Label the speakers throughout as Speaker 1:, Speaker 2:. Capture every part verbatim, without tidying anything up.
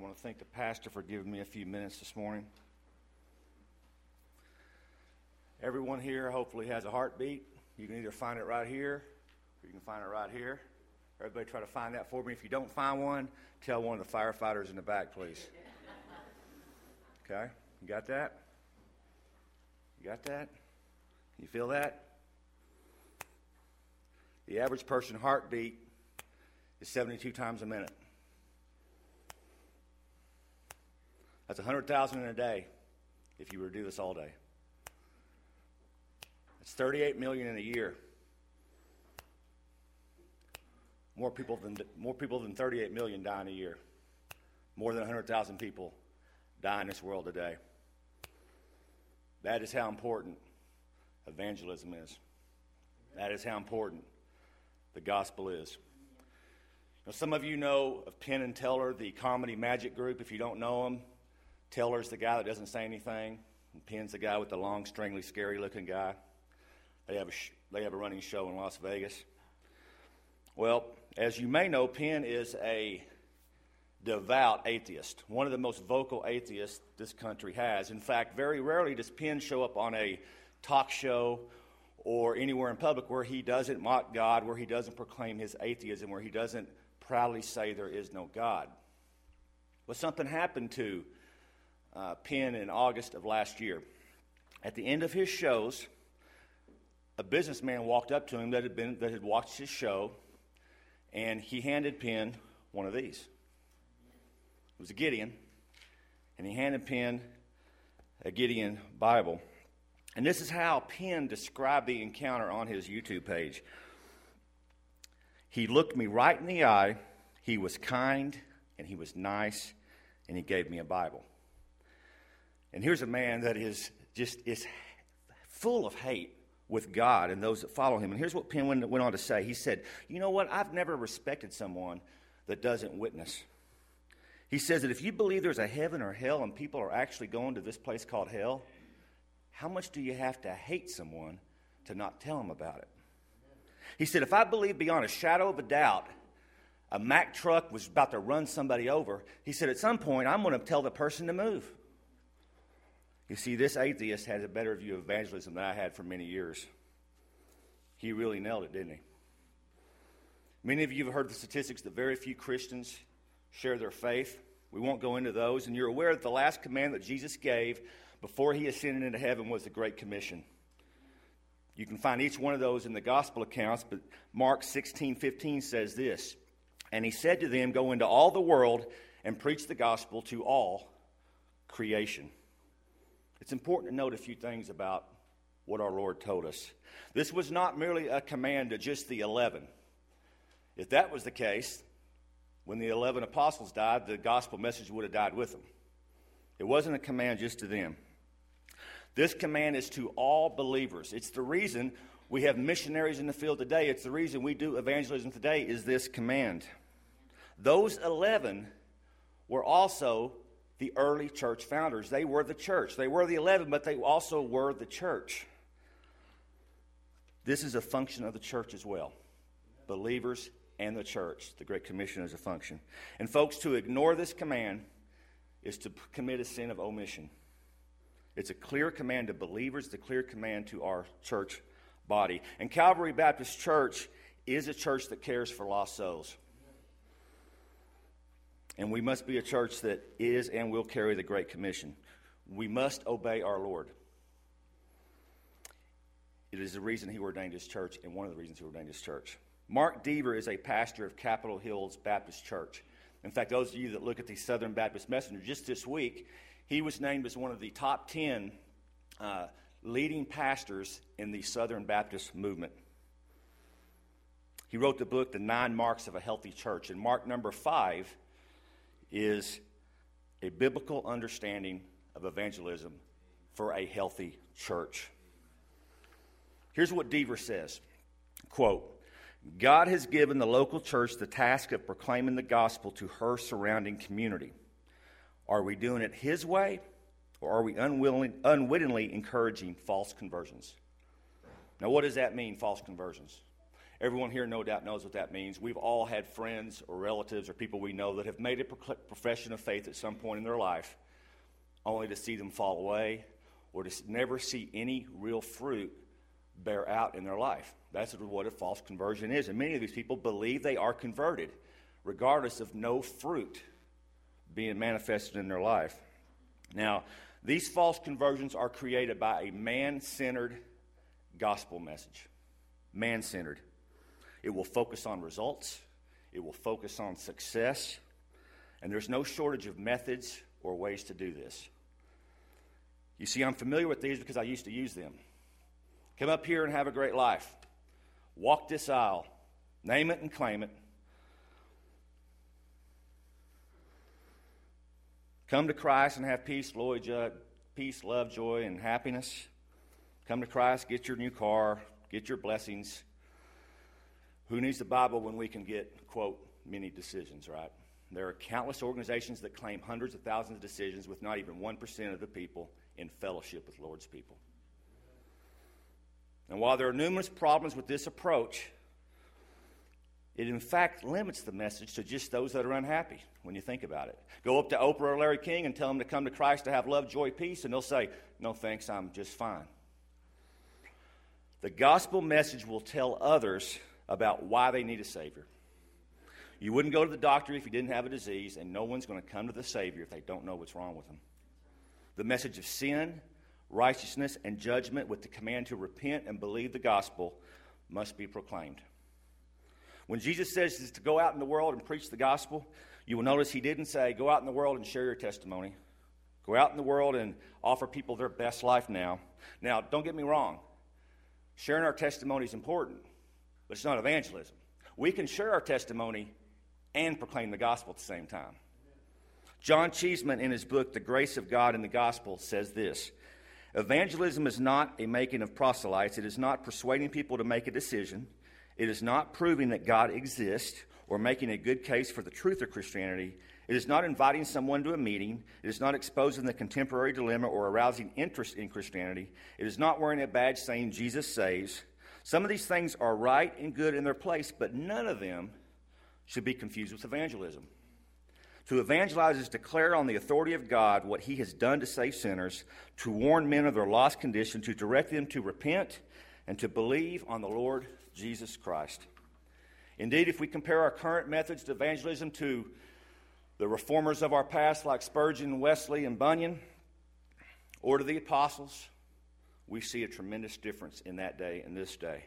Speaker 1: want to thank the pastor for giving me a few minutes this morning. Everyone here hopefully has a heartbeat. You can either find it right here or you can find it right here. Everybody try to find that for me. If you don't find one, tell one of the firefighters in the back, please. Okay? You got that? You got that? You feel that? The average person heartbeat is seventy-two times a minute. That's one hundred thousand in a day if you were to do this all day. It's thirty-eight million in a year. More people than more people than thirty-eight million die in a year. More than one hundred thousand people die in this world today. That is how important evangelism is. That is how important the gospel is. Now, some of you know of Penn and Teller, the comedy magic group. If you don't know them, Teller's the guy that doesn't say anything, and Penn's the guy with the long, stringly, scary-looking guy. They have a sh- they have a running show in Las Vegas. Well, as you may know, Penn is a devout atheist, one of the most vocal atheists this country has. In fact, very rarely does Penn show up on a talk show or anywhere in public where he doesn't mock God, where he doesn't proclaim his atheism, where he doesn't proudly say there is no God. Well, something happened to uh, Penn in August of last year. At the end of his shows, a businessman walked up to him that had been that had watched his show, and he handed Penn one of these. It was a Gideon, and he handed Penn a Gideon Bible. And this is how Penn described the encounter on his YouTube page. He looked me right in the eye, he was kind, and he was nice, and he gave me a Bible. And here's a man that is just is full of hate with God and those that follow him. And here's what Penn went, went on to say. He said, you know what, I've never respected someone that doesn't witness. He says that if you believe there's a heaven or hell and people are actually going to this place called hell, how much do you have to hate someone to not tell them about it? He said, if I believe beyond a shadow of a doubt a Mack truck was about to run somebody over, he said, at some point, I'm going to tell the person to move. You see, this atheist had a better view of evangelism than I had for many years. He really nailed it, didn't he? Many of you have heard the statistics that very few Christians share their faith. We won't go into those. And you're aware that the last command that Jesus gave before he ascended into heaven was the Great Commission. You can find each one of those in the gospel accounts, but Mark sixteen fifteen says this, and he said to them, go into all the world and preach the gospel to all creation. It's important to note a few things about what our Lord told us. This was not merely a command to just the eleven. If that was the case, when the eleven apostles died, the gospel message would have died with them. It wasn't a command just to them. This command is to all believers. It's the reason we have missionaries in the field today. It's the reason we do evangelism today is this command. Those eleven were also the early church founders. They were the church. They were the eleven, but they also were the church. This is a function of the church as well. Believers and the church. The Great Commission is a function. And folks, to ignore this command is to commit a sin of omission. It's a clear command to believers, it's a clear command to our church body. And Calvary Baptist Church is a church that cares for lost souls. And we must be a church that is and will carry the Great Commission. We must obey our Lord. It is the reason he ordained his church, and one of the reasons he ordained his church. Mark Deaver is a pastor of Capitol Hills Baptist Church. In fact, those of you that look at the Southern Baptist Messenger, just this week, he was named as one of the top ten uh, leading pastors in the Southern Baptist movement. He wrote the book, The Nine Marks of a Healthy Church. And mark number five is a biblical understanding of evangelism for a healthy church. Here's what Deaver says, quote, God has given the local church the task of proclaiming the gospel to her surrounding community. Are we doing it his way, or are we unwilling, unwittingly encouraging false conversions? Now, what does that mean, false conversions? Everyone here no doubt knows what that means. We've all had friends or relatives or people we know that have made a pro- profession of faith at some point in their life, only to see them fall away or to never see any real fruit bear out in their life. That's what a false conversion is. And many of these people believe they are converted, regardless of no fruit being manifested in their life. Now, these false conversions are created by a man-centered gospel message. Man-centered. It will focus on results. It will focus on success. And there's no shortage of methods or ways to do this. You see, I'm familiar with these because I used to use them. Come up here and have a great life. Walk this aisle. Name it and claim it. Come to Christ and have peace, joy, peace, love, joy, and happiness. Come to Christ, get your new car, get your blessings. Who needs the Bible when we can get, quote, many decisions, right? There are countless organizations that claim hundreds of thousands of decisions with not even one percent of the people in fellowship with Lord's people. And while there are numerous problems with this approach, it in fact limits the message to just those that are unhappy when you think about it. Go up to Oprah or Larry King and tell them to come to Christ to have love, joy, peace, and they'll say, no thanks, I'm just fine. The gospel message will tell others about why they need a Savior. You wouldn't go to the doctor if you didn't have a disease, and no one's going to come to the Savior if they don't know what's wrong with them. The message of sin, righteousness, and judgment with the command to repent and believe the gospel must be proclaimed. When Jesus says to go out in the world and preach the gospel, you will notice he didn't say, go out in the world and share your testimony. Go out in the world and offer people their best life now. Now, don't get me wrong. Sharing our testimony is important, but it's not evangelism. We can share our testimony and proclaim the gospel at the same time. John Cheeseman, in his book, The Grace of God in the Gospel, says this: evangelism is not a making of proselytes. It is not persuading people to make a decision. It is not proving that God exists or making a good case for the truth of Christianity. It is not inviting someone to a meeting. It is not exposing the contemporary dilemma or arousing interest in Christianity. It is not wearing a badge saying Jesus saves. Some of these things are right and good in their place, but none of them should be confused with evangelism. To evangelize is to declare on the authority of God what he has done to save sinners, to warn men of their lost condition, to direct them to repent, and to believe on the Lord Jesus Christ. Indeed, if we compare our current methods to evangelism to the reformers of our past like Spurgeon, Wesley, and Bunyan, or to the apostles, we see a tremendous difference in that day and this day.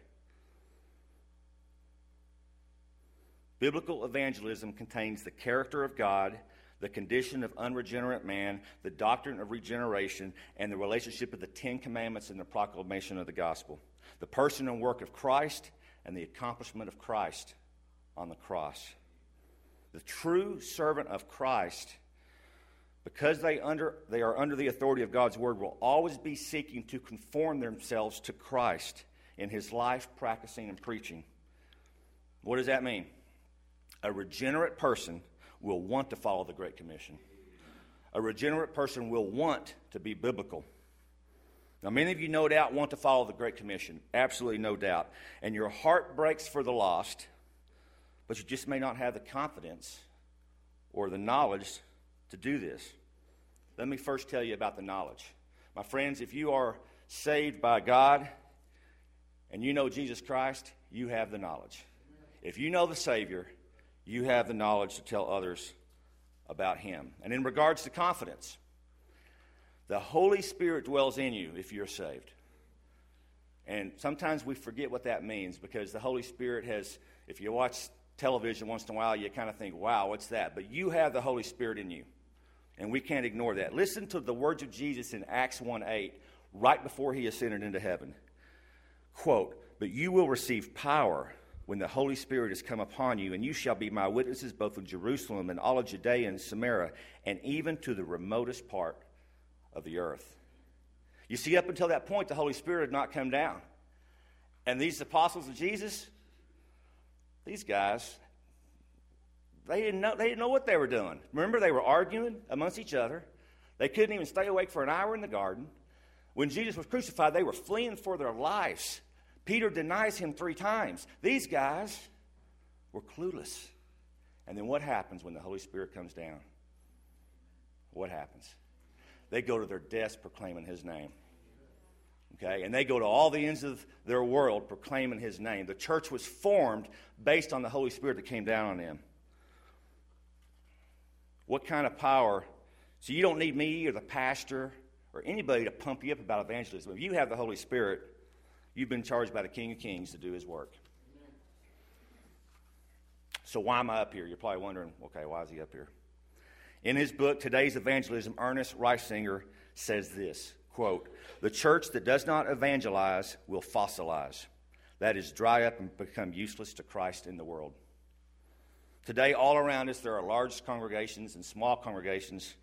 Speaker 1: Biblical evangelism contains the character of God, the condition of unregenerate man, the doctrine of regeneration, and the relationship of the Ten Commandments and the proclamation of the gospel, the person and work of Christ, and the accomplishment of Christ on the cross. The true servant of Christ, because they under they are under the authority of God's word, will always be seeking to conform themselves to Christ in his life, practicing, and preaching. What does that mean? A regenerate person will want to follow the Great Commission. A regenerate person will want to be biblical. Now, many of you no doubt want to follow the Great Commission. Absolutely no doubt. And your heart breaks for the lost, but you just may not have the confidence or the knowledge to do this. Let me first tell you about the knowledge. My friends, if you are saved by God and you know Jesus Christ, you have the knowledge. If you know the Savior, you have the knowledge to tell others about him. And in regards to confidence, the Holy Spirit dwells in you if you're saved. And sometimes we forget what that means because the Holy Spirit has, if you watch television once in a while, you kind of think, wow, what's that? But you have the Holy Spirit in you, and we can't ignore that. Listen to the words of Jesus in Acts one eight, right before he ascended into heaven. Quote, "But you will receive power when the Holy Spirit has come upon you, and you shall be my witnesses both in Jerusalem and all of Judea and Samaria, and even to the remotest part of the earth." You see, up until that point, the Holy Spirit had not come down. And these apostles of Jesus, these guys, they didn't know, they didn't know what they were doing. Remember, they were arguing amongst each other. They couldn't even stay awake for an hour in the garden. When Jesus was crucified, they were fleeing for their lives Peter denies him three times. These guys were clueless. And then what happens when the Holy Spirit comes down? What happens? They go to their deaths proclaiming his name. Okay? And they go to all the ends of their world proclaiming his name. The church was formed based on the Holy Spirit that came down on them. What kind of power? So you don't need me or the pastor or anybody to pump you up about evangelism. If you have the Holy Spirit, you've been charged by the King of Kings to do his work. So why am I up here? You're probably wondering, okay, why is he up here? In his book, Today's Evangelism, Ernest Reisinger says this, quote, "The church that does not evangelize will fossilize. That is, dry up and become useless to Christ in the world." Today, all around us, there are large congregations and small congregations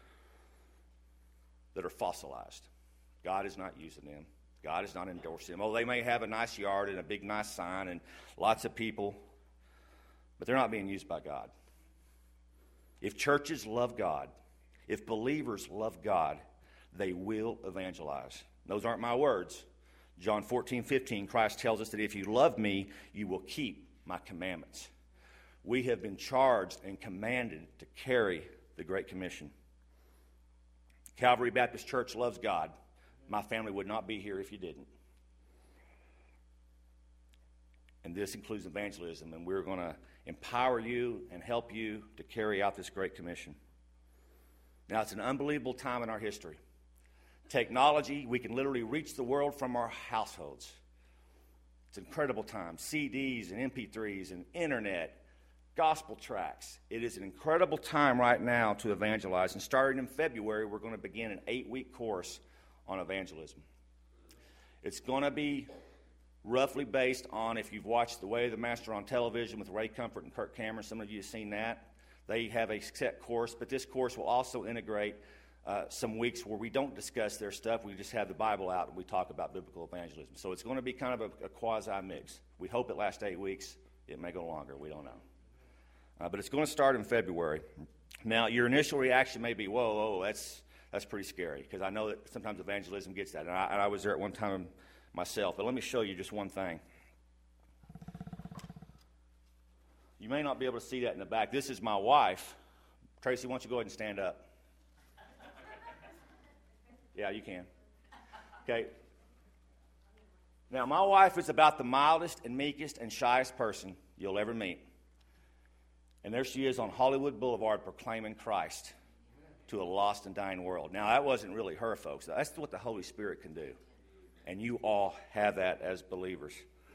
Speaker 1: that are fossilized. God is not using them. God is not endorsing them. Oh, they may have a nice yard and a big nice sign and lots of people, but they're not being used by God. If churches love God, if believers love God, they will evangelize. Those aren't my words. John fourteen fifteen, Christ tells us that if you love me, you will keep my commandments. We have been charged and commanded to carry the Great Commission. Calvary Baptist Church loves God. My family would not be here if you didn't. And this includes evangelism, and we're going to empower you and help you to carry out this Great Commission. Now, it's an unbelievable time in our history. Technology, we can literally reach the world from our households. It's an incredible time. C Ds and M P threes and internet, gospel tracts. It is an incredible time right now to evangelize. And starting in February, we're going to begin an eight-week course on evangelism. It's going to be roughly based on, if you've watched The Way of the Master on television with Ray Comfort and Kirk Cameron, some of you have seen that. They have a set course, but this course will also integrate uh, some weeks where we don't discuss their stuff. We just have the Bible out and we talk about biblical evangelism. So it's going to be kind of a, a quasi-mix. We hope it lasts eight weeks. It may go longer. We don't know. Uh, but it's going to start in February. Now, your initial reaction may be, whoa, whoa, that's that's pretty scary, because I know that sometimes evangelism gets that. And I, and I was there at one time myself. But let me show you just one thing. You may not be able to see that in the back. This is my wife. Tracy, why don't you go ahead and stand up? Yeah, you can. Okay. Now, my wife is about the mildest and meekest and shyest person you'll ever meet. And there she is on Hollywood Boulevard proclaiming Christ to a lost and dying world. Now, that wasn't really her, folks. That's what the Holy Spirit can do. And you all have that as believers.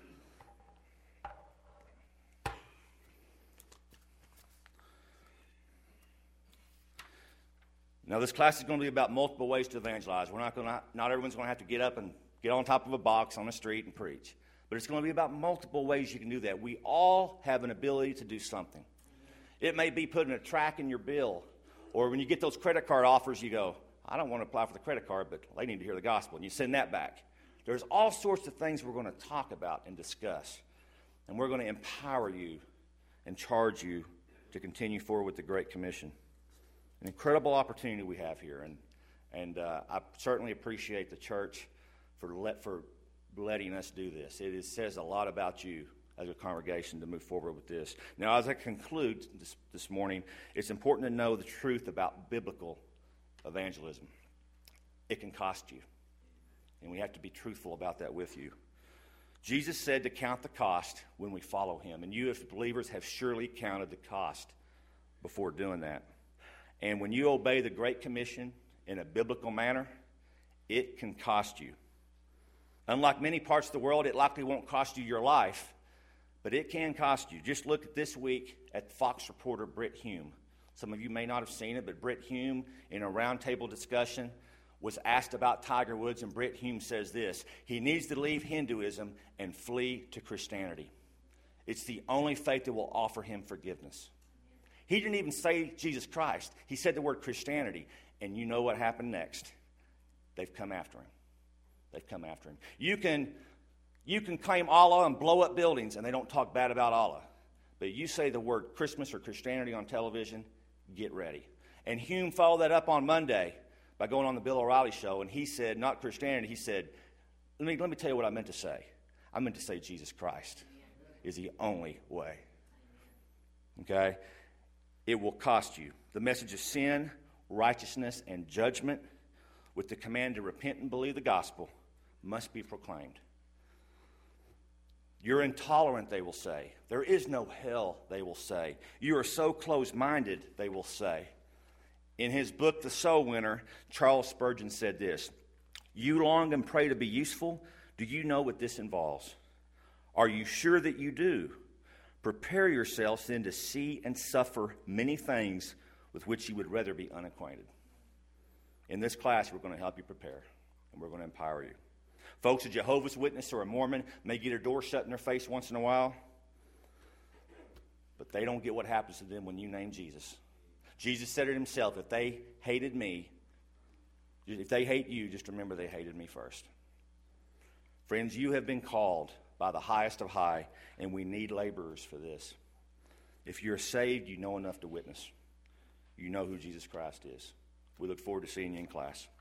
Speaker 1: Now, this class is going to be about multiple ways to evangelize. We're not going to, not everyone's going to have to get up and get on top of a box on the street and preach. But it's going to be about multiple ways you can do that. We all have an ability to do something. It may be putting a track in your bill, or when you get those credit card offers, you go, I don't want to apply for the credit card, but they need to hear the gospel, and you send that back. There's all sorts of things we're going to talk about and discuss, and we're going to empower you and charge you to continue forward with the Great Commission. An incredible opportunity we have here, and and uh, I certainly appreciate the church for let for letting us do this. It is, says a lot about you as a congregation to move forward with this. Now, as I conclude this, this morning, it's important to know the truth about biblical evangelism. It can cost you, and we have to be truthful about that with you. Jesus said to count the cost when we follow him, and you as believers have surely counted the cost before doing that. And when you obey the Great Commission in a biblical manner, it can cost you. Unlike many parts of the world, it likely won't cost you your life, but it can cost you. Just look at this week at Fox reporter Brit Hume. Some of you may not have seen it, but Brit Hume, in a roundtable discussion, was asked about Tiger Woods, and Brit Hume says this: he needs to leave Hinduism and flee to Christianity. It's the only faith that will offer him forgiveness. He didn't even say Jesus Christ. He said the word Christianity, and you know what happened next. They've come after him. They've come after him. You can, you can claim Allah and blow up buildings, and they don't talk bad about Allah. But you say the word Christmas or Christianity on television, get ready. And Hume followed that up on Monday by going on the Bill O'Reilly show, and he said, not Christianity, he said, let me, let me tell you what I meant to say. I meant to say Jesus Christ is the only way. Okay? It will cost you. The message of sin, righteousness, and judgment, with the command to repent and believe the gospel, must be proclaimed. You're intolerant, they will say. There is no hell, they will say. You are so close-minded, they will say. In his book, The Soul Winner, Charles Spurgeon said this: "You long and pray to be useful. Do you know what this involves? Are you sure that you do? Prepare yourselves then to see and suffer many things with which you would rather be unacquainted." In this class, we're going to help you prepare, and we're going to empower you. Folks, a Jehovah's Witness or a Mormon may get a door shut in their face once in a while, but they don't get what happens to them when you name Jesus. Jesus said it himself: if they hated me, if they hate you, just remember they hated me first. Friends, you have been called by the highest of high, and we need laborers for this. If you're saved, you know enough to witness. You know who Jesus Christ is. We look forward to seeing you in class.